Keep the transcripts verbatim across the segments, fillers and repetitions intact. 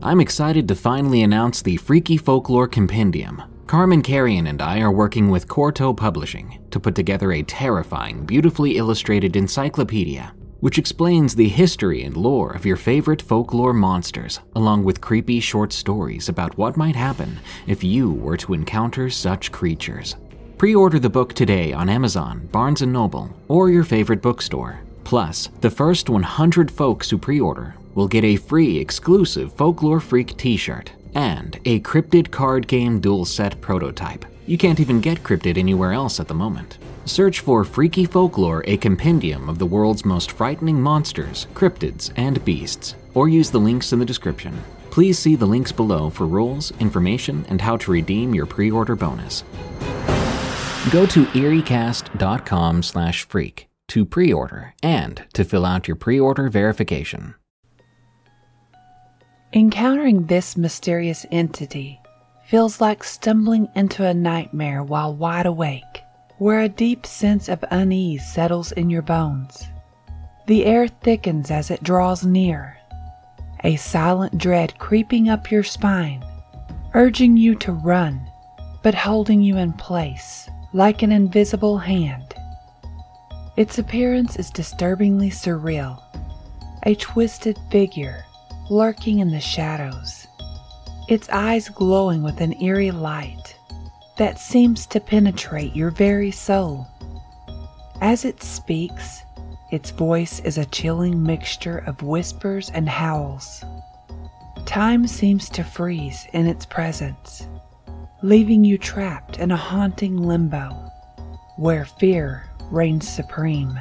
I'm excited to finally announce the Freaky Folklore Compendium. Carmen Carrion and I are working with Corto Publishing to put together a terrifying, beautifully illustrated encyclopedia which explains the history and lore of your favorite folklore monsters, along with creepy short stories about what might happen if you were to encounter such creatures. Pre-order the book today on Amazon, Barnes and Noble, or your favorite bookstore. Plus, the first one hundred folks who pre-order will get a free exclusive Folklore Freak t-shirt and a Cryptid card game dual set prototype. You can't even get Cryptid anywhere else at the moment. Search for Freaky Folklore, a compendium of the world's most frightening monsters, cryptids, and beasts, or use the links in the description. Please see the links below for rules, information, and how to redeem your pre-order bonus. Go to eeriecast.com slash freak to pre-order and to fill out your pre-order verification. Encountering this mysterious entity feels like stumbling into a nightmare while wide awake, where a deep sense of unease settles in your bones. The air thickens as it draws near, a silent dread creeping up your spine, urging you to run, but holding you in place like an invisible hand. Its appearance is disturbingly surreal, a twisted figure lurking in the shadows, its eyes glowing with an eerie light that seems to penetrate your very soul. As it speaks, its voice is a chilling mixture of whispers and howls. Time seems to freeze in its presence, leaving you trapped in a haunting limbo where fear reigns supreme.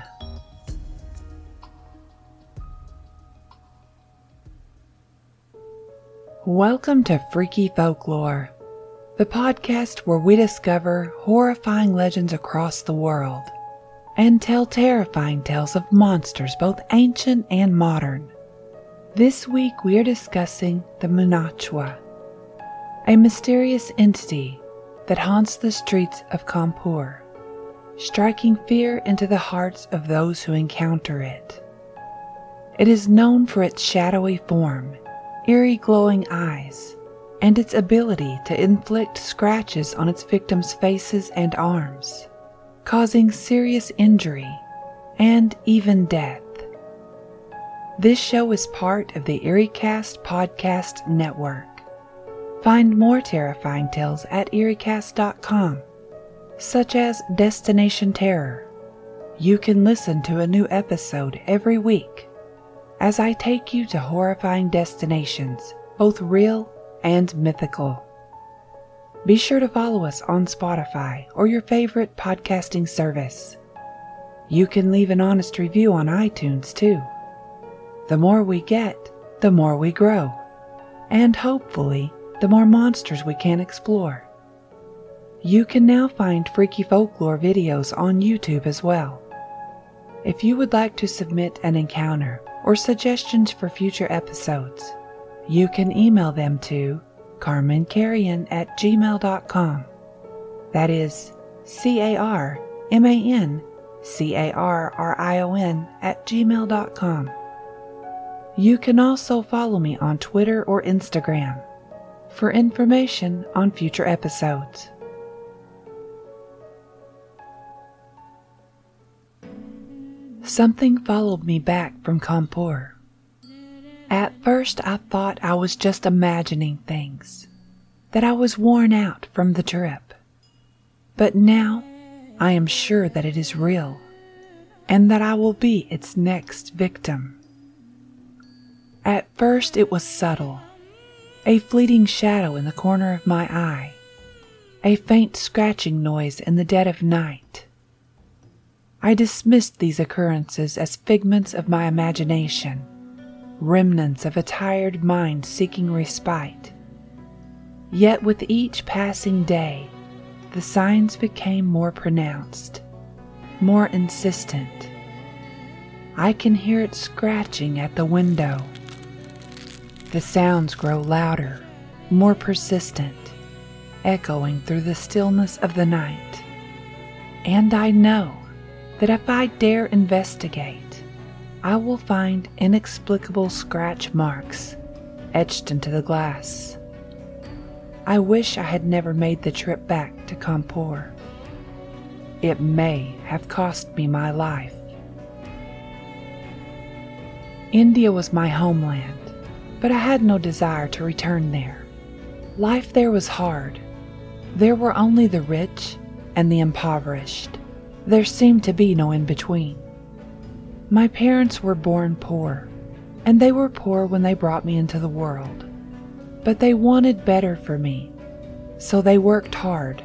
Welcome to Freaky Folklore, the podcast where we discover horrifying legends across the world and tell terrifying tales of monsters both ancient and modern. This week we are discussing the Munachwa, a mysterious entity that haunts the streets of Kanpur, striking fear into the hearts of those who encounter it. It is known for its shadowy form, eerie glowing eyes, and its ability to inflict scratches on its victims' faces and arms, causing serious injury and even death. This show is part of the EerieCast podcast network. Find more terrifying tales at eeriecast dot com, such as Destination Terror. You can listen to a new episode every week as I take you to horrifying destinations, both real and mythical. Be sure to follow us on Spotify or your favorite podcasting service. You can leave an honest review on iTunes too. The more we get, the more we grow, and hopefully, the more monsters we can explore. You can now find Freaky Folklore videos on YouTube as well. If you would like to submit an encounter or suggestions for future episodes, you can email them to carmencarrion at gmail dot com. That is C A R M A N C A R R I O N at gmail dot com. You can also follow me on Twitter or Instagram for information on future episodes. Something followed me back from Kanpur. At first I thought I was just imagining things, that I was worn out from the trip. But now I am sure that it is real, and that I will be its next victim. At first it was subtle, a fleeting shadow in the corner of my eye, a faint scratching noise in the dead of night. I dismissed these occurrences as figments of my imagination, remnants of a tired mind seeking respite. Yet with each passing day, the signs became more pronounced, more insistent. I can hear it scratching at the window. The sounds grow louder, more persistent, echoing through the stillness of the night. And I know that if I dare investigate, I will find inexplicable scratch marks etched into the glass. I wish I had never made the trip back to Kanpur. It may have cost me my life. India was my homeland, but I had no desire to return there. Life there was hard. There were only the rich and the impoverished. There seemed to be no in-between. My parents were born poor, and they were poor when they brought me into the world. But they wanted better for me, so they worked hard.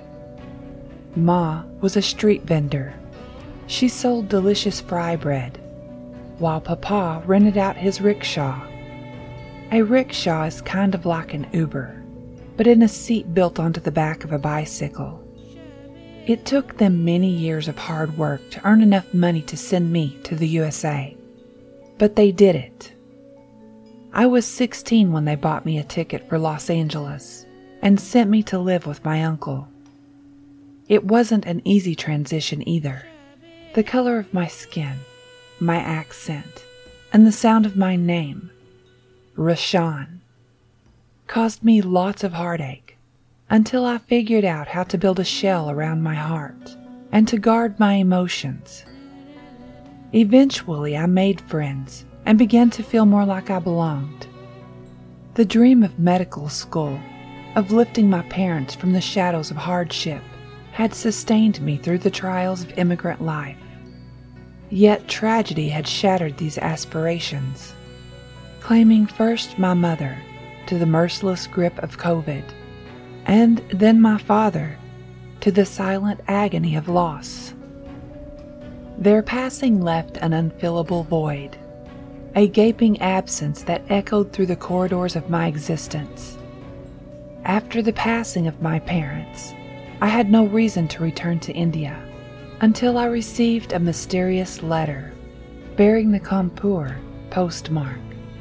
Ma was a street vendor. She sold delicious fry bread, while Papa rented out his rickshaw. A rickshaw is kind of like an Uber, but in a seat built onto the back of a bicycle. It took them many years of hard work to earn enough money to send me to the U S A, but they did it. I was sixteen when they bought me a ticket for Los Angeles and sent me to live with my uncle. It wasn't an easy transition either. The color of my skin, my accent, and the sound of my name, Rashawn, caused me lots of heartache until I figured out how to build a shell around my heart and to guard my emotions. Eventually, I made friends and began to feel more like I belonged. The dream of medical school, of lifting my parents from the shadows of hardship, had sustained me through the trials of immigrant life. Yet tragedy had shattered these aspirations, claiming first my mother to the merciless grip of COVID, and then my father to the silent agony of loss. Their passing left an unfillable void, a gaping absence that echoed through the corridors of my existence. After the passing of my parents, I had no reason to return to India until I received a mysterious letter bearing the Kanpur postmark.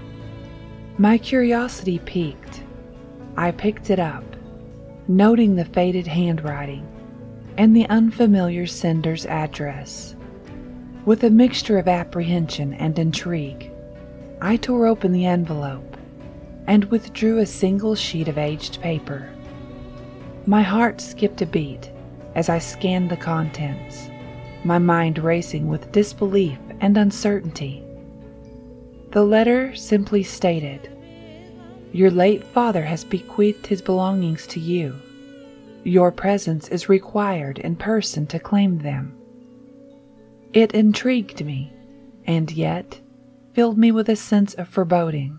My curiosity piqued. I picked it up, noting the faded handwriting and the unfamiliar sender's address. With a mixture of apprehension and intrigue, I tore open the envelope and withdrew a single sheet of aged paper. My heart skipped a beat as I scanned the contents, my mind racing with disbelief and uncertainty. The letter simply stated, "Your late father has bequeathed his belongings to you. Your presence is required in person to claim them." It intrigued me, and yet filled me with a sense of foreboding.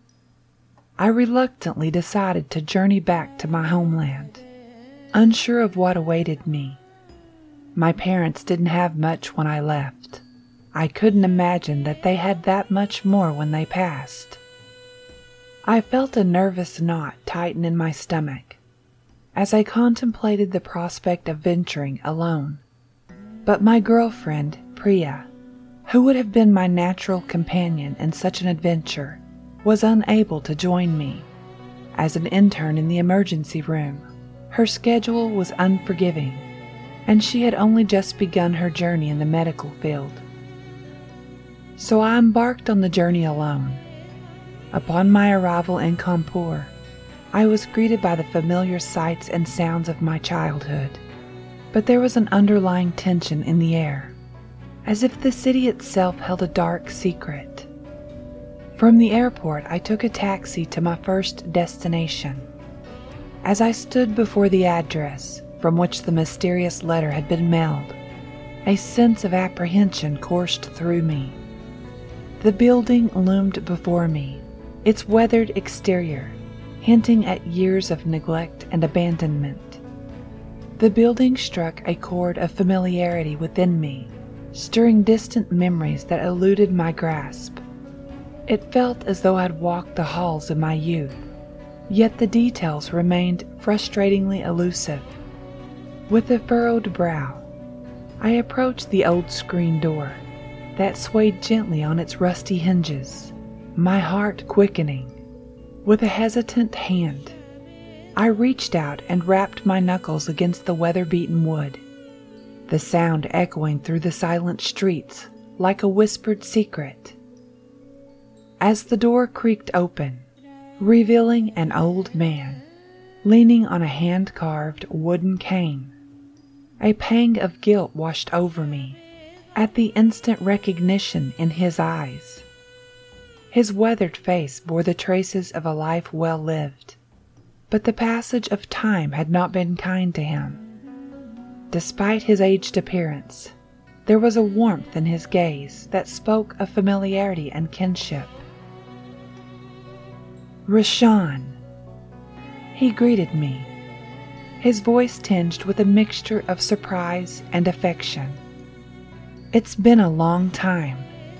I reluctantly decided to journey back to my homeland, unsure of what awaited me. My parents didn't have much when I left. I couldn't imagine that they had that much more when they passed. I felt a nervous knot tighten in my stomach as I contemplated the prospect of venturing alone. But my girlfriend, Priya, who would have been my natural companion in such an adventure, was unable to join me. As an intern in the emergency room, her schedule was unforgiving, and she had only just begun her journey in the medical field. So I embarked on the journey alone. Upon my arrival in Kanpur, I was greeted by the familiar sights and sounds of my childhood, but there was an underlying tension in the air, as if the city itself held a dark secret. From the airport, I took a taxi to my first destination. As I stood before the address from which the mysterious letter had been mailed, a sense of apprehension coursed through me. The building loomed before me, its weathered exterior hinting at years of neglect and abandonment. The building struck a chord of familiarity within me, stirring distant memories that eluded my grasp. It felt as though I'd walked the halls in my youth, yet the details remained frustratingly elusive. With a furrowed brow, I approached the old screen door that swayed gently on its rusty hinges, my heart quickening. With a hesitant hand, I reached out and rapped my knuckles against the weather-beaten wood, the sound echoing through the silent streets like a whispered secret. As the door creaked open, revealing an old man leaning on a hand-carved wooden cane. A pang of guilt washed over me at the instant recognition in his eyes. His weathered face bore the traces of a life well lived, but the passage of time had not been kind to him. Despite his aged appearance, there was a warmth in his gaze that spoke of familiarity and kinship. "Rashawn," he greeted me, his voice tinged with a mixture of surprise and affection. "It's been a long time."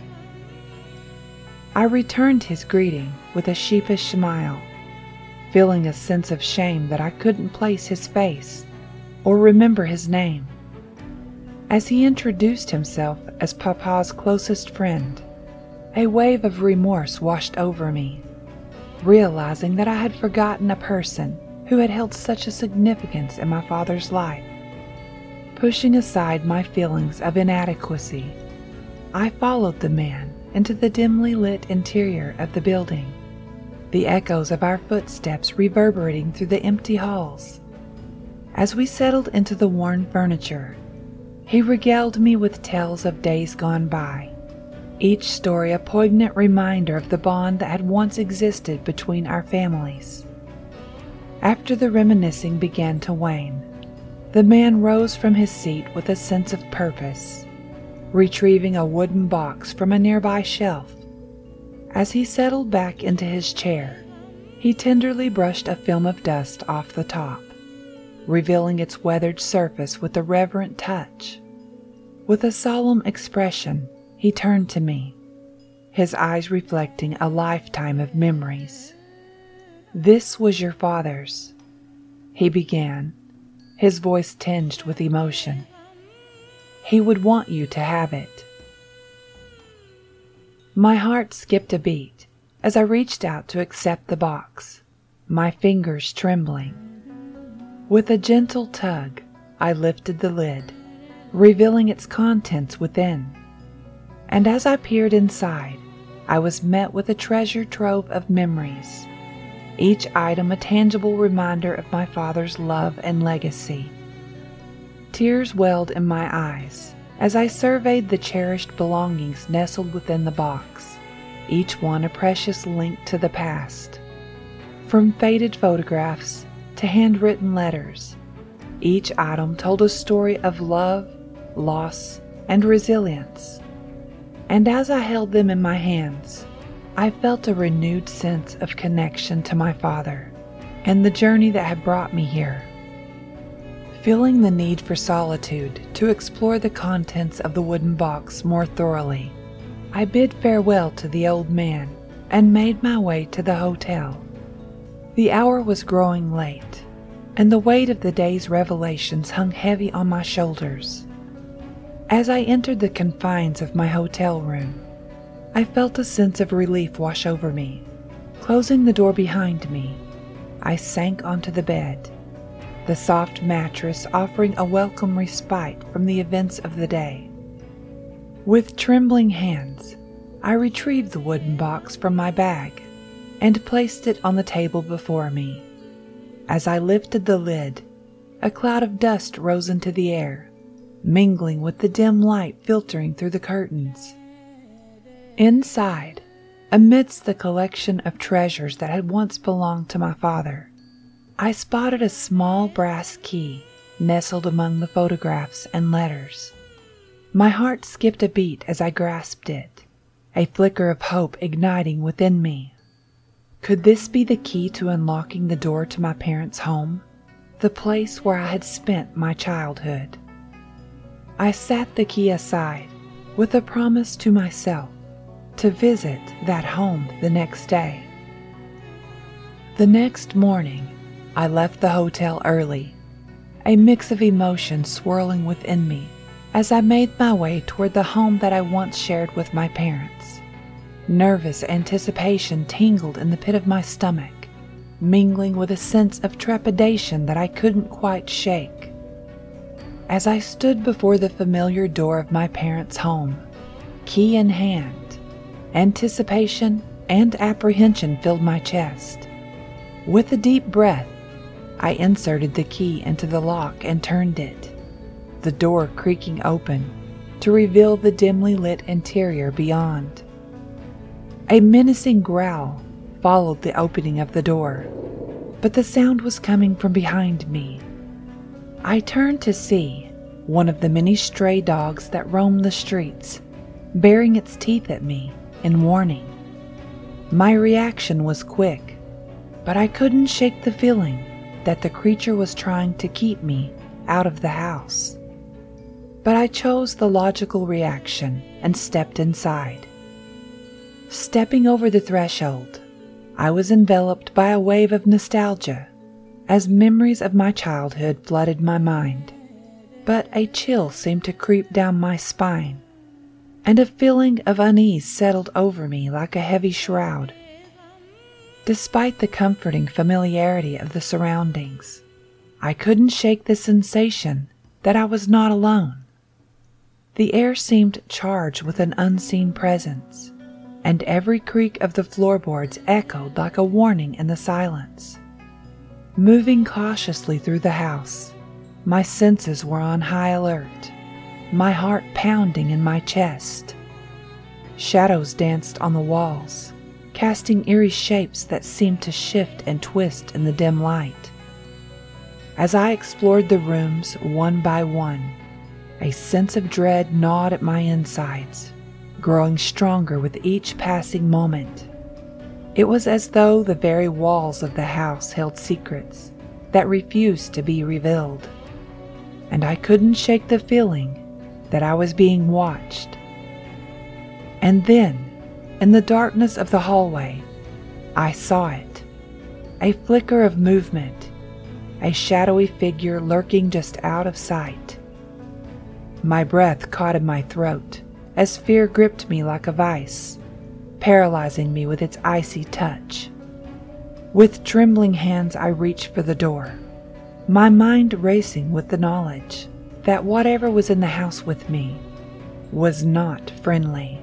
I returned his greeting with a sheepish smile, feeling a sense of shame that I couldn't place his face or remember his name. As he introduced himself as Papa's closest friend, a wave of remorse washed over me, realizing that I had forgotten a person who had held such a significance in my father's life. Pushing aside my feelings of inadequacy, I followed the man into the dimly lit interior of the building, the echoes of our footsteps reverberating through the empty halls. As we settled into the worn furniture, he regaled me with tales of days gone by, each story a poignant reminder of the bond that had once existed between our families. After the reminiscing began to wane, the man rose from his seat with a sense of purpose, retrieving a wooden box from a nearby shelf. As he settled back into his chair, he tenderly brushed a film of dust off the top, revealing its weathered surface with a reverent touch. With a solemn expression, he turned to me, his eyes reflecting a lifetime of memories. "This was your father's," he began, his voice tinged with emotion. "He would want you to have it." My heart skipped a beat as I reached out to accept the box, my fingers trembling. With a gentle tug, I lifted the lid, revealing its contents within. And as I peered inside, I was met with a treasure trove of memories, each item a tangible reminder of my father's love and legacy. Tears welled in my eyes as I surveyed the cherished belongings nestled within the box, each one a precious link to the past. From faded photographs to handwritten letters, each item told a story of love, loss, and resilience. And as I held them in my hands, I felt a renewed sense of connection to my father and the journey that had brought me here. Feeling the need for solitude to explore the contents of the wooden box more thoroughly, I bid farewell to the old man and made my way to the hotel. The hour was growing late, and the weight of the day's revelations hung heavy on my shoulders. As I entered the confines of my hotel room, I felt a sense of relief wash over me. Closing the door behind me, I sank onto the bed, the soft mattress offering a welcome respite from the events of the day. With trembling hands, I retrieved the wooden box from my bag and placed it on the table before me. As I lifted the lid, a cloud of dust rose into the air, mingling with the dim light filtering through the curtains. Inside, amidst the collection of treasures that had once belonged to my father, I spotted a small brass key nestled among the photographs and letters. My heart skipped a beat as I grasped it, a flicker of hope igniting within me. Could this be the key to unlocking the door to my parents' home, the place where I had spent my childhood? I sat the key aside with a promise to myself to visit that home the next day. The next morning, I left the hotel early, a mix of emotions swirling within me as I made my way toward the home that I once shared with my parents. Nervous anticipation tingled in the pit of my stomach, mingling with a sense of trepidation that I couldn't quite shake. As I stood before the familiar door of my parents' home, key in hand, anticipation and apprehension filled my chest. With a deep breath, I inserted the key into the lock and turned it, the door creaking open to reveal the dimly lit interior beyond. A menacing growl followed the opening of the door, but the sound was coming from behind me. I turned to see one of the many stray dogs that roam the streets, baring its teeth at me in warning. My reaction was quick, but I couldn't shake the feeling that the creature was trying to keep me out of the house. But I chose the logical reaction and stepped inside. Stepping over the threshold, I was enveloped by a wave of nostalgia as memories of my childhood flooded my mind. But a chill seemed to creep down my spine, and a feeling of unease settled over me like a heavy shroud. Despite the comforting familiarity of the surroundings, I couldn't shake the sensation that I was not alone. The air seemed charged with an unseen presence, and every creak of the floorboards echoed like a warning in the silence. Moving cautiously through the house, my senses were on high alert, my heart pounding in my chest. Shadows danced on the walls, casting eerie shapes that seemed to shift and twist in the dim light. As I explored the rooms one by one, a sense of dread gnawed at my insides, growing stronger with each passing moment. It was as though the very walls of the house held secrets that refused to be revealed, and I couldn't shake the feeling that I was being watched. And then, in the darkness of the hallway, I saw it. A flicker of movement, a shadowy figure lurking just out of sight. My breath caught in my throat as fear gripped me like a vice, paralyzing me with its icy touch. With trembling hands, I reached for the door, my mind racing with the knowledge that whatever was in the house with me was not friendly.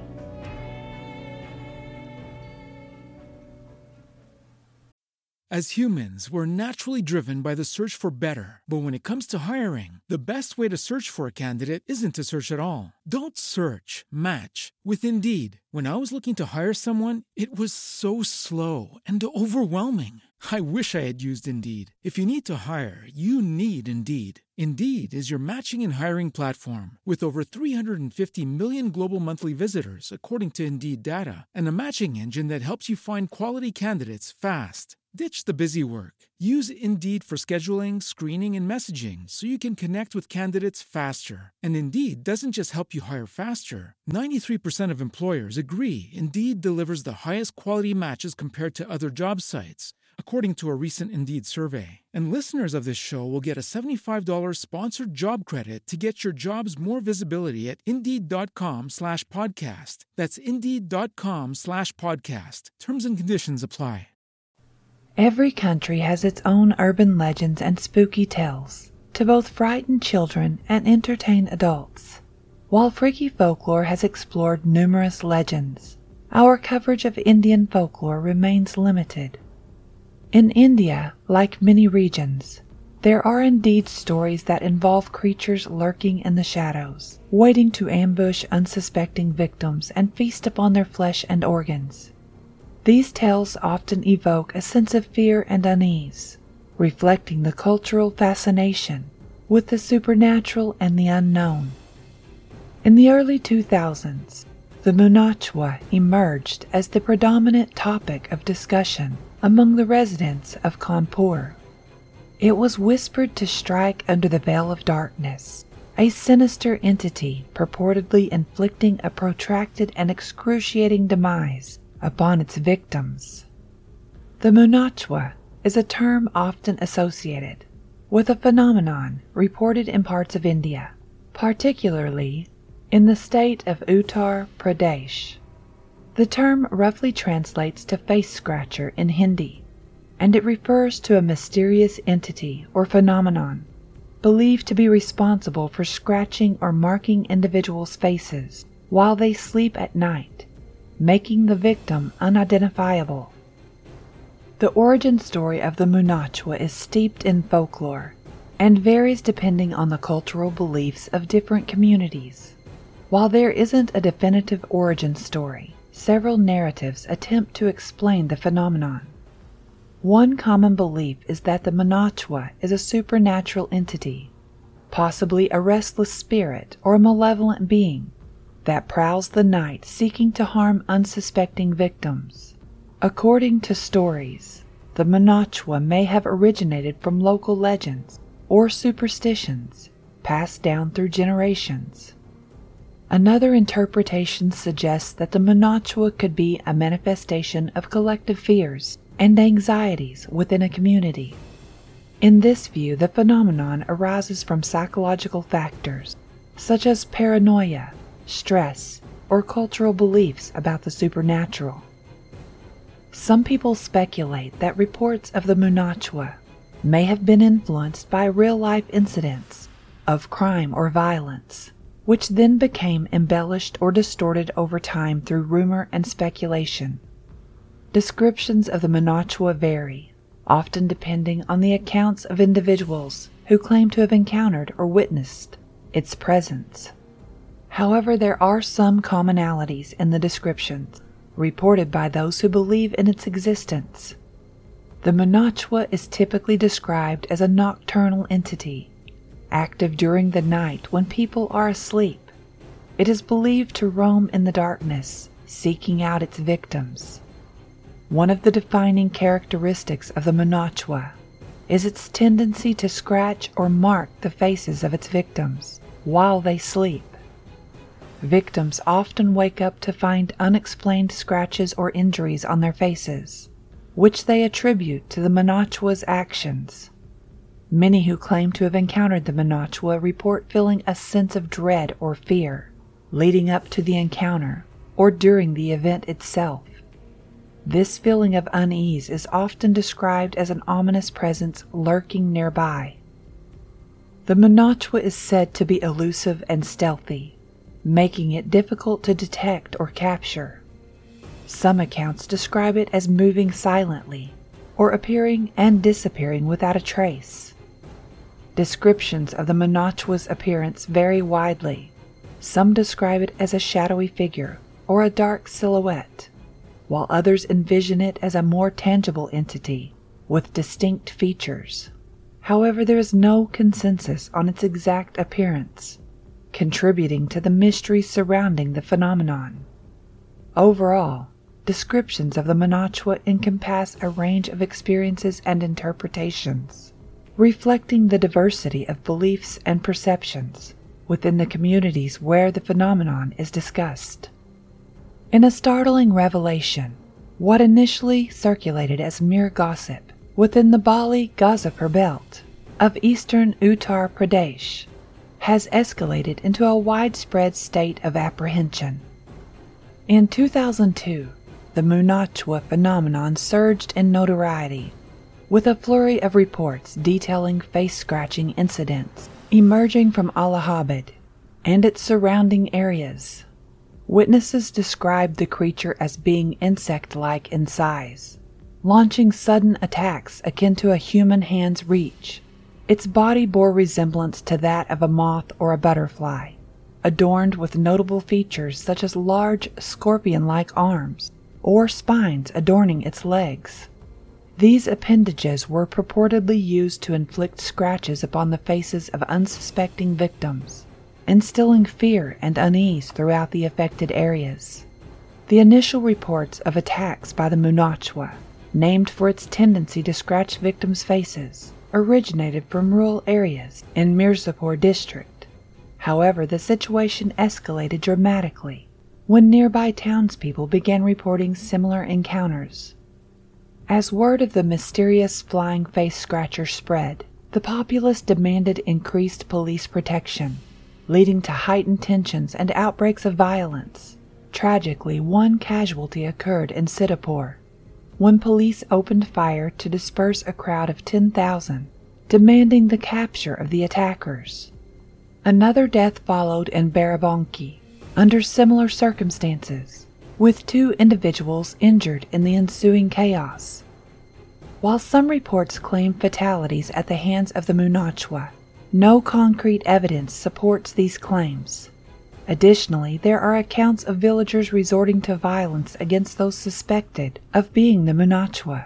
As humans, we're naturally driven by the search for better. But when it comes to hiring, the best way to search for a candidate isn't to search at all. Don't search, match with Indeed. When I was looking to hire someone, it was so slow and overwhelming. I wish I had used Indeed. If you need to hire, you need Indeed. Indeed is your matching and hiring platform with over three hundred fifty million global monthly visitors, according to Indeed data, and a matching engine that helps you find quality candidates fast. Ditch the busy work. Use Indeed for scheduling, screening, and messaging so you can connect with candidates faster. And Indeed doesn't just help you hire faster. ninety-three percent of employers agree Indeed delivers the highest quality matches compared to other job sites, according to a recent Indeed survey. And listeners of this show will get a seventy-five dollars sponsored job credit to get your jobs more visibility at Indeed.com slash podcast. That's Indeed.com slash podcast. Terms and conditions apply. Every country has its own urban legends and spooky tales to both frighten children and entertain adults. While Freaky Folklore has explored numerous legends, our coverage of Indian folklore remains limited. In India, like many regions, there are indeed stories that involve creatures lurking in the shadows, waiting to ambush unsuspecting victims and feast upon their flesh and organs. These tales often evoke a sense of fear and unease, reflecting the cultural fascination with the supernatural and the unknown. In the early two thousands, the Munachwa emerged as the predominant topic of discussion among the residents of Kanpur. It was whispered to strike under the veil of darkness, a sinister entity purportedly inflicting a protracted and excruciating demise upon its victims. The Munachwa is a term often associated with a phenomenon reported in parts of India, particularly in the state of Uttar Pradesh. The term roughly translates to face scratcher in Hindi, and it refers to a mysterious entity or phenomenon believed to be responsible for scratching or marking individuals' faces while they sleep at night, making the victim unidentifiable. The origin story of the Munachwa is steeped in folklore and varies depending on the cultural beliefs of different communities. While there isn't a definitive origin story, several narratives attempt to explain the phenomenon. One common belief is that the Munachwa is a supernatural entity, possibly a restless spirit or a malevolent being, that prowls the night seeking to harm unsuspecting victims. According to stories, the Munachwa may have originated from local legends or superstitions passed down through generations. Another interpretation suggests that the Munachwa could be a manifestation of collective fears and anxieties within a community. In this view, the phenomenon arises from psychological factors such as paranoia, stress, or cultural beliefs about the supernatural. Some people speculate that reports of the Munachwa may have been influenced by real-life incidents of crime or violence, which then became embellished or distorted over time through rumor and speculation. Descriptions of the Munachwa vary, often depending on the accounts of individuals who claim to have encountered or witnessed its presence. However, there are some commonalities in the descriptions reported by those who believe in its existence. The Munachwa is typically described as a nocturnal entity, active during the night when people are asleep. It is believed to roam in the darkness, seeking out its victims. One of the defining characteristics of the Munachwa is its tendency to scratch or mark the faces of its victims while they sleep. Victims often wake up to find unexplained scratches or injuries on their faces, which they attribute to the Munachwa's actions. Many who claim to have encountered the Munachwa report feeling a sense of dread or fear leading up to the encounter or during the event itself. This feeling of unease is often described as an ominous presence lurking nearby. The Munachwa is said to be elusive and stealthy, making it difficult to detect or capture. Some accounts describe it as moving silently or appearing and disappearing without a trace. Descriptions of the Munachwa's appearance vary widely. Some describe it as a shadowy figure or a dark silhouette, while others envision it as a more tangible entity with distinct features. However, there is no consensus on its exact appearance, contributing to the mystery surrounding the phenomenon. Overall, descriptions of the Munachwa encompass a range of experiences and interpretations, reflecting the diversity of beliefs and perceptions within the communities where the phenomenon is discussed. In a startling revelation, what initially circulated as mere gossip within the Bali Gazipur belt of eastern Uttar Pradesh has escalated into a widespread state of apprehension. In two thousand two, the Munachwa phenomenon surged in notoriety, with a flurry of reports detailing face-scratching incidents emerging from Allahabad and its surrounding areas. Witnesses described the creature as being insect-like in size, launching sudden attacks akin to a human hand's reach. Its body bore resemblance to that of a moth or a butterfly, adorned with notable features such as large scorpion-like arms or spines adorning its legs. These appendages were purportedly used to inflict scratches upon the faces of unsuspecting victims, instilling fear and unease throughout the affected areas. The initial reports of attacks by the Munachwa, named for its tendency to scratch victims' faces, originated from rural areas in Mirzapur district. However, the situation escalated dramatically when nearby townspeople began reporting similar encounters. As word of the mysterious flying face scratcher spread, the populace demanded increased police protection, leading to heightened tensions and outbreaks of violence. Tragically, one casualty occurred in Siddipur, when police opened fire to disperse a crowd of ten thousand, demanding the capture of the attackers. Another death followed in Barabanki, under similar circumstances, with two individuals injured in the ensuing chaos. While some reports claim fatalities at the hands of the Munachwa, no concrete evidence supports these claims. Additionally, there are accounts of villagers resorting to violence against those suspected of being the Munachwa.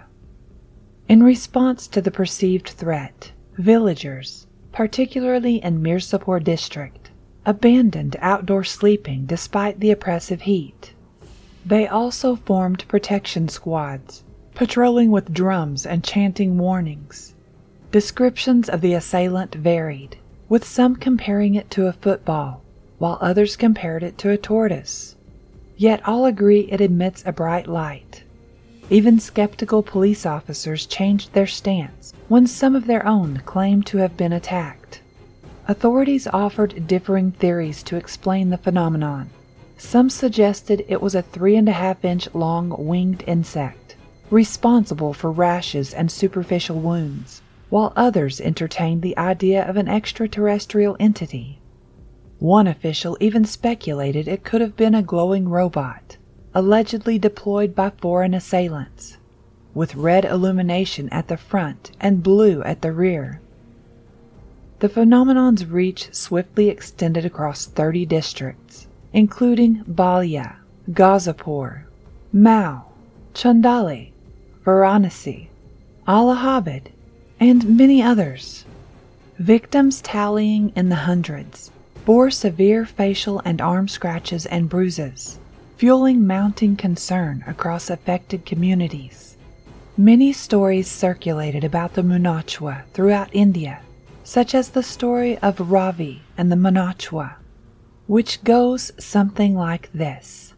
In response to the perceived threat, villagers, particularly in Mirzapur district, abandoned outdoor sleeping despite the oppressive heat. They also formed protection squads, patrolling with drums and chanting warnings. Descriptions of the assailant varied, with some comparing it to a football, while others compared it to a tortoise. Yet all agree it emits a bright light. Even skeptical police officers changed their stance when some of their own claimed to have been attacked. Authorities offered differing theories to explain the phenomenon. Some suggested it was a three and a half inch long winged insect, responsible for rashes and superficial wounds, while others entertained the idea of an extraterrestrial entity. One official even speculated it could have been a glowing robot, allegedly deployed by foreign assailants, with red illumination at the front and blue at the rear. The phenomenon's reach swiftly extended across thirty districts, including Ballia, Gazipur, Mao, Chandali, Varanasi, Allahabad, and many others. Victims tallying in the hundreds bore severe facial and arm scratches and bruises, fueling mounting concern across affected communities. Many stories circulated about the Munachwa throughout India, such as the story of Ravi and the Munachwa, which goes something like this.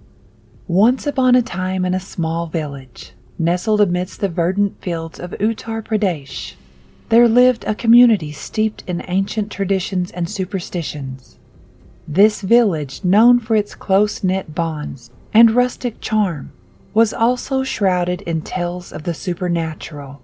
Once upon a time in a small village, nestled amidst the verdant fields of Uttar Pradesh, there lived a community steeped in ancient traditions and superstitions. This village, known for its close-knit bonds and rustic charm, was also shrouded in tales of the supernatural.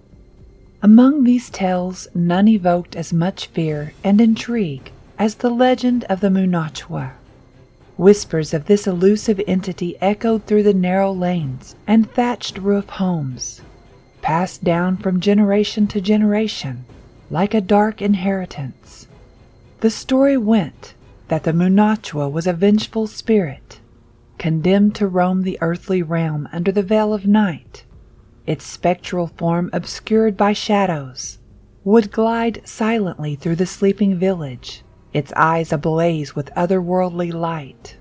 Among these tales, none evoked as much fear and intrigue as the legend of the Munachwa. Whispers of this elusive entity echoed through the narrow lanes and thatched roof homes, passed down from generation to generation like a dark inheritance. The story went that the Munachwa was a vengeful spirit, condemned to roam the earthly realm under the veil of night. Its spectral form obscured by shadows, would glide silently through the sleeping village, its eyes ablaze with otherworldly light.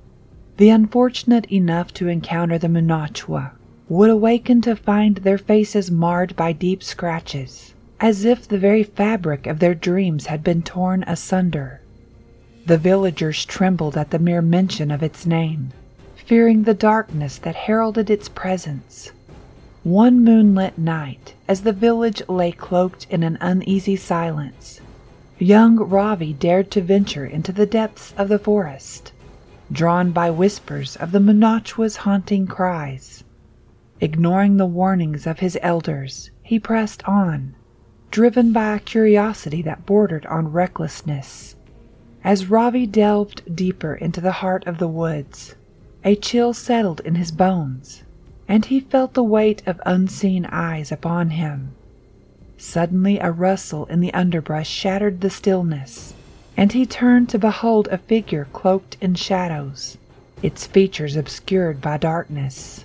The unfortunate enough to encounter the Munachwa would awaken to find their faces marred by deep scratches, as if the very fabric of their dreams had been torn asunder. The villagers trembled at the mere mention of its name, fearing the darkness that heralded its presence. One moonlit night, as the village lay cloaked in an uneasy silence, young Ravi dared to venture into the depths of the forest, drawn by whispers of the Munachwa's haunting cries. Ignoring the warnings of his elders, he pressed on, driven by a curiosity that bordered on recklessness. As Ravi delved deeper into the heart of the woods, a chill settled in his bones, and he felt the weight of unseen eyes upon him. Suddenly a rustle in the underbrush shattered the stillness, and he turned to behold a figure cloaked in shadows, its features obscured by darkness.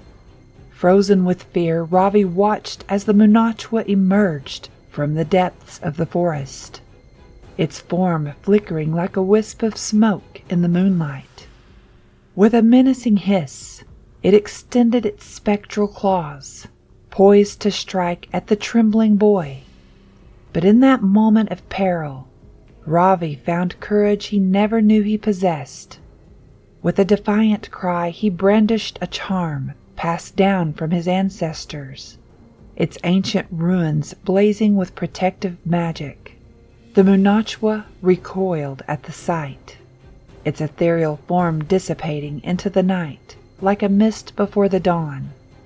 Frozen with fear, Ravi watched as the Munachwa emerged from the depths of the forest, its form flickering like a wisp of smoke in the moonlight. With a menacing hiss, it extended its spectral claws, poised to strike at the trembling boy. But in that moment of peril, Ravi found courage he never knew he possessed. With a defiant cry, he brandished a charm passed down from his ancestors, its ancient ruins blazing with protective magic. The Munachwa recoiled at the sight, its ethereal form dissipating into the night like a mist before the dawn.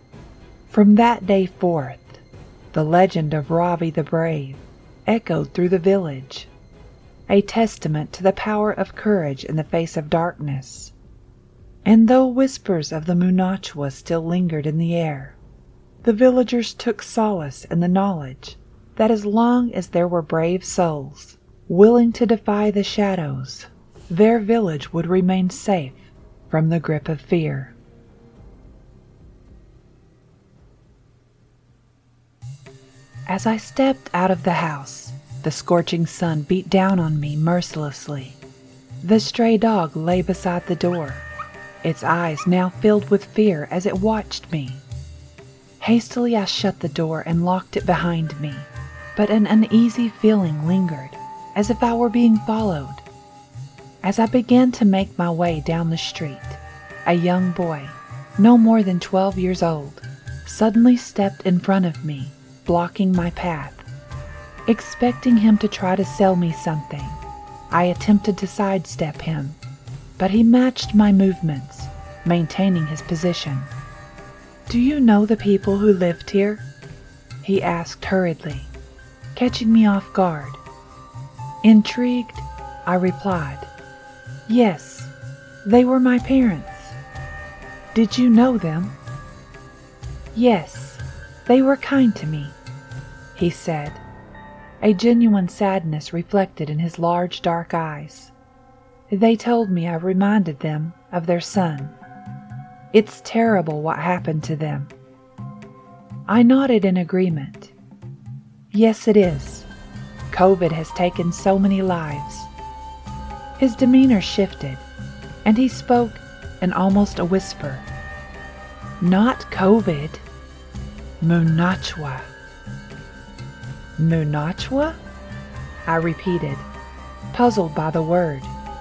From that day forth, the legend of Ravi the Brave echoed through the village, a testament to the power of courage in the face of darkness. And though whispers of the Munachwa still lingered in the air, the villagers took solace in the knowledge that as long as there were brave souls willing to defy the shadows, their village would remain safe from the grip of fear. As I stepped out of the house, the scorching sun beat down on me mercilessly. The stray dog lay beside the door, its eyes now filled with fear as it watched me. Hastily I shut the door and locked it behind me, but an uneasy feeling lingered, as if I were being followed. As I began to make my way down the street, a young boy, no more than twelve years old, suddenly stepped in front of me, blocking my path. Expecting him to try to sell me something, I attempted to sidestep him, but he matched my movements, maintaining his position. "Do you know the people who lived here?" he asked hurriedly, catching me off guard. Intrigued, I replied, "Yes, they were my parents." "Did you know them?" "Yes, they were kind to me," he said, a genuine sadness reflected in his large dark eyes. "They told me I reminded them of their son. It's terrible what happened to them." I nodded in agreement. "Yes, it is. COVID has taken so many lives." His demeanor shifted, and he spoke in almost a whisper. "Not COVID. Munachwa." "Munachwa?" I repeated, puzzled by the word.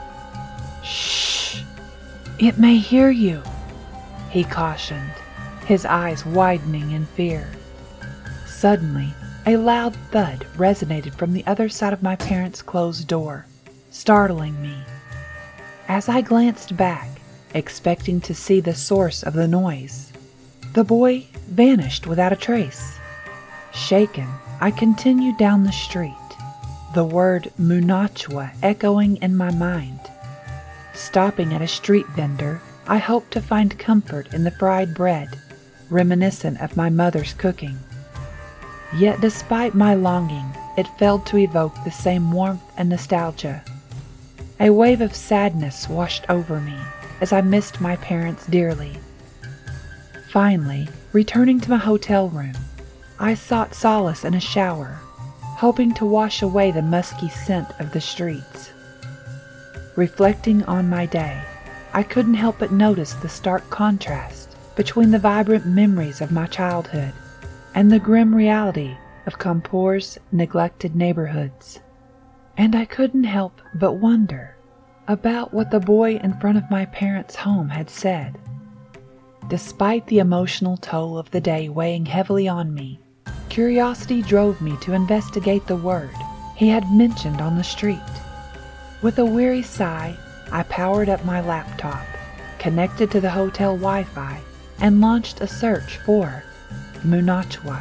"Shh! It may hear you," he cautioned, his eyes widening in fear. Suddenly, a loud thud resonated from the other side of my parents' closed door, startling me. As I glanced back, expecting to see the source of the noise, the boy vanished without a trace. Shaken, I continued down the street, the word Munachwa echoing in my mind. Stopping at a street vendor, I hoped to find comfort in the fried bread, reminiscent of my mother's cooking. Yet despite my longing, it failed to evoke the same warmth and nostalgia. A wave of sadness washed over me as I missed my parents dearly. Finally, returning to my hotel room, I sought solace in a shower, hoping to wash away the musky scent of the streets. Reflecting on my day, I couldn't help but notice the stark contrast between the vibrant memories of my childhood and the grim reality of Kanpur's neglected neighborhoods. And I couldn't help but wonder about what the boy in front of my parents' home had said. Despite the emotional toll of the day weighing heavily on me, curiosity drove me to investigate the word he had mentioned on the street. With a weary sigh, I powered up my laptop, connected to the hotel Wi-Fi, and launched a search for Munachwa.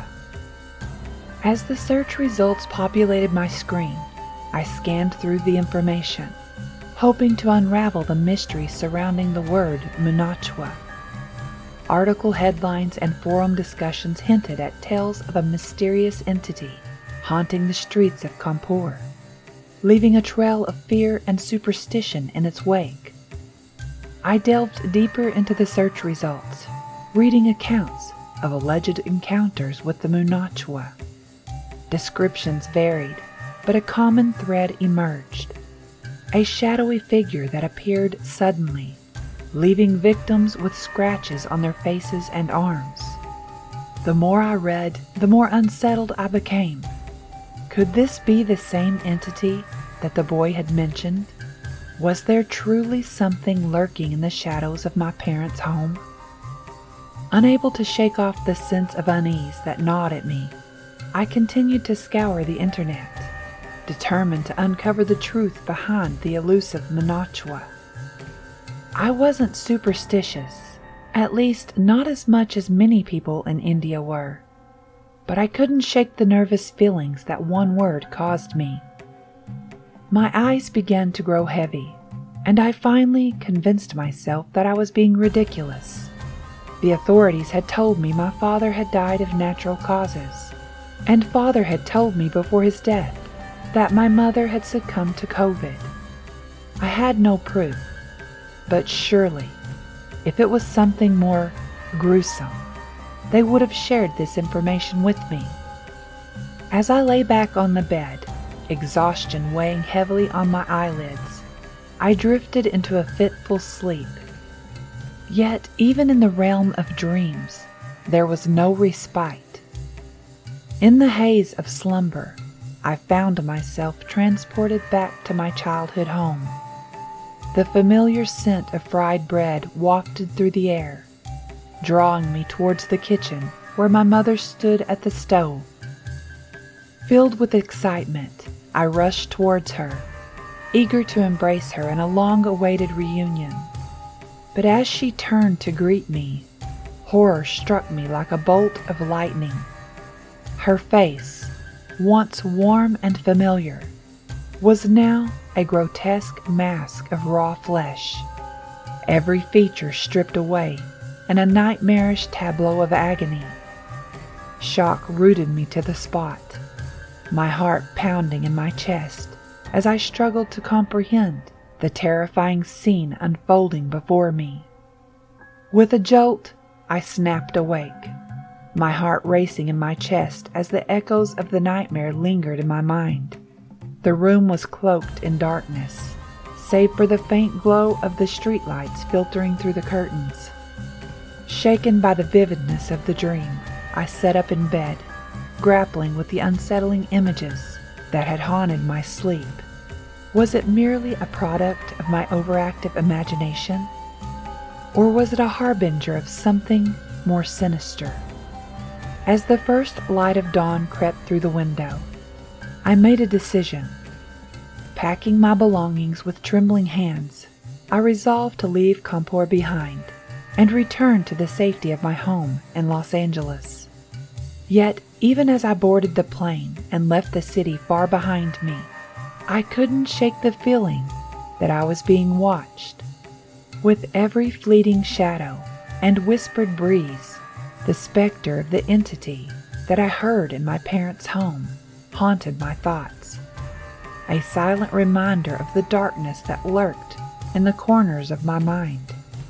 As the search results populated my screen, I scanned through the information, hoping to unravel the mystery surrounding the word Munachwa. Article headlines and forum discussions hinted at tales of a mysterious entity haunting the streets of Kanpur, leaving a trail of fear and superstition in its wake. I delved deeper into the search results, reading accounts of alleged encounters with the Munachwa. Descriptions varied, but a common thread emerged. A shadowy figure that appeared suddenly, leaving victims with scratches on their faces and arms. The more I read, the more unsettled I became. Could this be the same entity that the boy had mentioned? Was there truly something lurking in the shadows of my parents' home? Unable to shake off the sense of unease that gnawed at me, I continued to scour the internet, determined to uncover the truth behind the elusive Munachwa. I wasn't superstitious, at least not as much as many people in India were, but I couldn't shake the nervous feelings that one word caused me. My eyes began to grow heavy, and I finally convinced myself that I was being ridiculous. The authorities had told me my father had died of natural causes, and Father had told me before his death that my mother had succumbed to COVID. I had no proof, but surely, if it was something more gruesome, they would have shared this information with me. As I lay back on the bed, exhaustion weighing heavily on my eyelids, I drifted into a fitful sleep. Yet, even in the realm of dreams, there was no respite. In the haze of slumber, I found myself transported back to my childhood home. The familiar scent of fried bread wafted through the air, drawing me towards the kitchen where my mother stood at the stove. Filled with excitement, I rushed towards her, eager to embrace her in a long-awaited reunion. But as she turned to greet me, horror struck me like a bolt of lightning. Her face, once warm and familiar, was now a grotesque mask of raw flesh, every feature stripped away in a nightmarish tableau of agony. Shock rooted me to the spot, my heart pounding in my chest as I struggled to comprehend the terrifying scene unfolding before me. With a jolt, I snapped awake, my heart racing in my chest as the echoes of the nightmare lingered in my mind. The room was cloaked in darkness, save for the faint glow of the streetlights filtering through the curtains. Shaken by the vividness of the dream, I sat up in bed, grappling with the unsettling images that had haunted my sleep. Was it merely a product of my overactive imagination? Or was it a harbinger of something more sinister? As the first light of dawn crept through the window, I made a decision. Packing my belongings with trembling hands, I resolved to leave Kanpur behind and return to the safety of my home in Los Angeles. Yet, even as I boarded the plane and left the city far behind me, I couldn't shake the feeling that I was being watched. With every fleeting shadow and whispered breeze, the specter of the entity that I heard in my parents' home haunted my thoughts, a silent reminder of the darkness that lurked in the corners of my mind.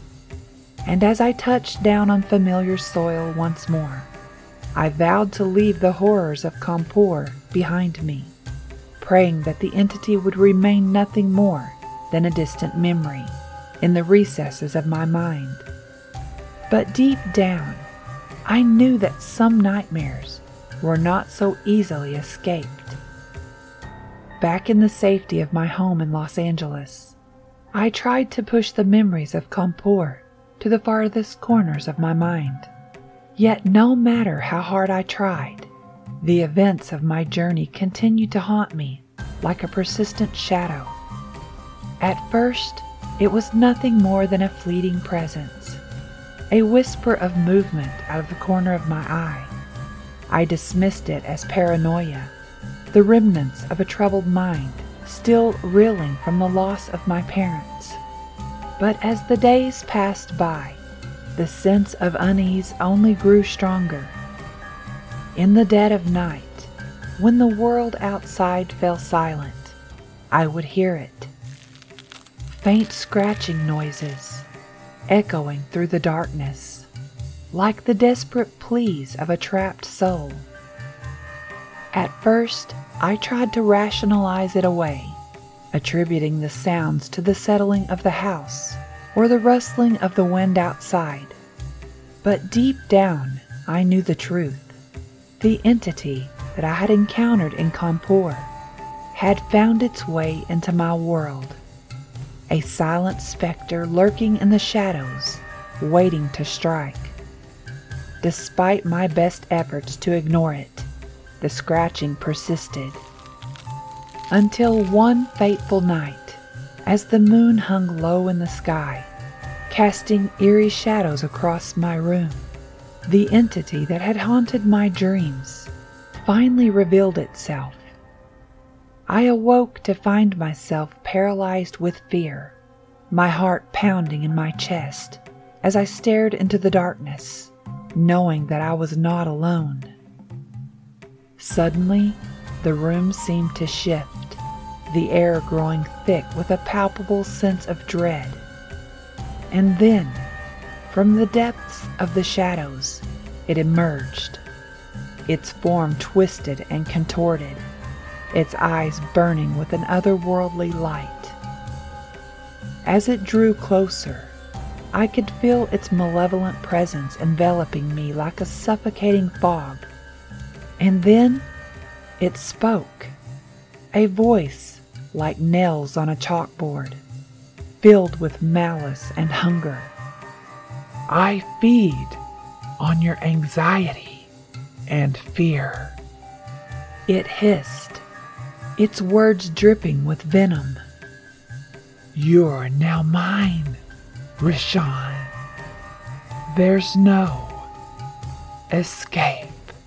And as I touched down on familiar soil once more, I vowed to leave the horrors of Kanpur behind me, praying that the entity would remain nothing more than a distant memory in the recesses of my mind. But deep down, I knew that some nightmares were not so easily escaped. Back in the safety of my home in Los Angeles, I tried to push the memories of Kanpur to the farthest corners of my mind. Yet no matter how hard I tried, the events of my journey continued to haunt me like a persistent shadow. At first, it was nothing more than a fleeting presence, a whisper of movement out of the corner of my eye. I dismissed it as paranoia, the remnants of a troubled mind still reeling from the loss of my parents. But as the days passed by, the sense of unease only grew stronger. In the dead of night, when the world outside fell silent, I would hear it. Faint scratching noises, echoing through the darkness, like the desperate pleas of a trapped soul. At first, I tried to rationalize it away, attributing the sounds to the settling of the house or the rustling of the wind outside. But deep down, I knew the truth. The entity that I had encountered in Kanpur had found its way into my world, a silent specter lurking in the shadows, waiting to strike. Despite my best efforts to ignore it, the scratching persisted. Until one fateful night, as the moon hung low in the sky, casting eerie shadows across my room, the entity that had haunted my dreams finally revealed itself. I awoke to find myself paralyzed with fear, my heart pounding in my chest as I stared into the darkness, knowing that I was not alone. Suddenly, the room seemed to shift, the air growing thick with a palpable sense of dread. And then, from the depths of the shadows, it emerged, its form twisted and contorted, its eyes burning with an otherworldly light. As it drew closer, I could feel its malevolent presence enveloping me like a suffocating fog. And then it spoke, a voice like nails on a chalkboard, filled with malice and hunger. I feed on your anxiety and fear. It hissed, its words dripping with venom. You're now mine, Rishon. There's no escape.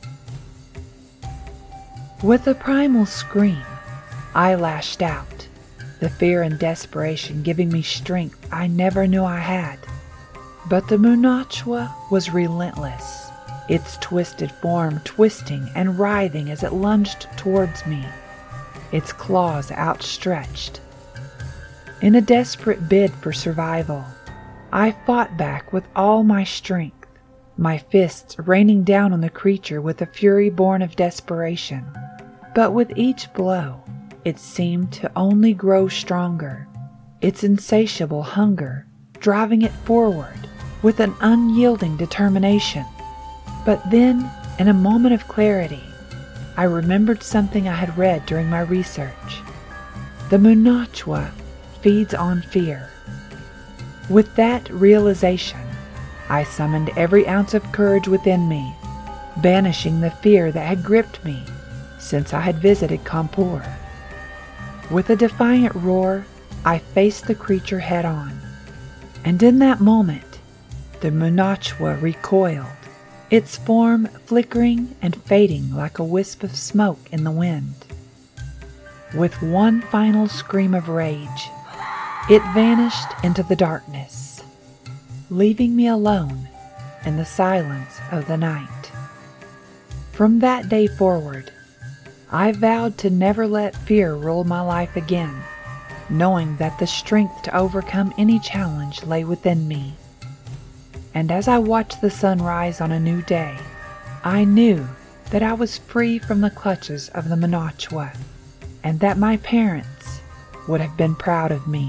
With a primal scream, I lashed out, the fear and desperation giving me strength I never knew I had. But the Munachwa was relentless, its twisted form twisting and writhing as it lunged towards me, its claws outstretched. In a desperate bid for survival, I fought back with all my strength, my fists raining down on the creature with a fury born of desperation. But with each blow, it seemed to only grow stronger, its insatiable hunger driving it forward with an unyielding determination. But then, in a moment of clarity, I remembered something I had read during my research. The Munachwa feeds on fear. With that realization, I summoned every ounce of courage within me, banishing the fear that had gripped me since I had visited Kanpur. With a defiant roar, I faced the creature head on, and in that moment, the Munachwa recoiled, its form flickering and fading like a wisp of smoke in the wind. With one final scream of rage, it vanished into the darkness, leaving me alone in the silence of the night. From that day forward, I vowed to never let fear rule my life again, knowing that the strength to overcome any challenge lay within me. And as I watched the sun rise on a new day, I knew that I was free from the clutches of the Munachwa, and that my parents would have been proud of me.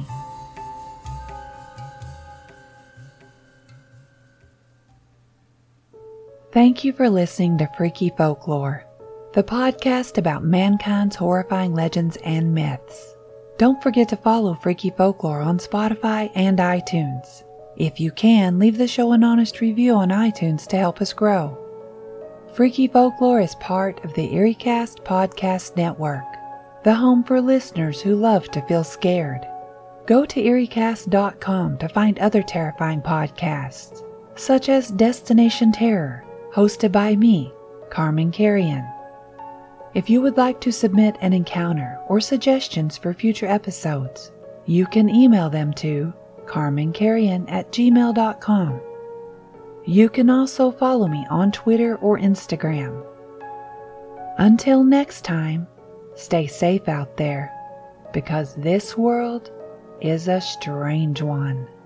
Thank you for listening to Freaky Folklore, the podcast about mankind's horrifying legends and myths. Don't forget to follow Freaky Folklore on Spotify and iTunes. If you can, leave the show an honest review on iTunes to help us grow. Freaky Folklore is part of the EerieCast Podcast Network, the home for listeners who love to feel scared. Go to Erie Cast dot com to find other terrifying podcasts, such as Destination Terror, hosted by me, Carmen Carrion. If you would like to submit an encounter or suggestions for future episodes, you can email them to carmen carrion at gmail dot com. You can also follow me on Twitter or Instagram. Until next time, stay safe out there, because this world is a strange one.